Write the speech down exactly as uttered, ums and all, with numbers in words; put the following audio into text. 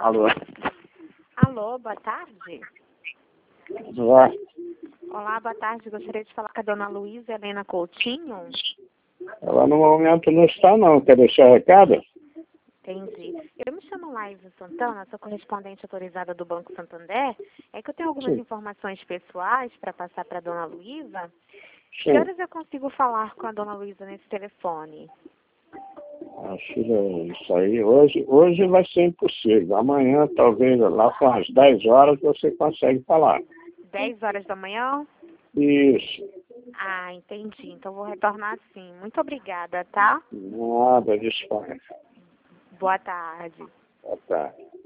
Alô? Alô, boa tarde. Olá. Olá, boa tarde. Gostaria de falar com a dona Luísa Helena Coutinho. Ela no momento não está, não. Quer deixar recado? Entendi. Eu me chamo Laísa Santana, sou correspondente autorizada do Banco Santander. É que eu tenho algumas Sim. informações pessoais para passar para a dona Luísa. Que Sim. horas eu consigo falar com a dona Luísa nesse telefone? Acho que isso aí hoje, hoje vai ser impossível. Amanhã, talvez, lá com as dez horas, você consegue falar. dez horas da manhã? Isso. Ah, entendi. Então vou retornar sim. Muito obrigada, tá? Nada, disponha. Boa tarde. Boa tarde.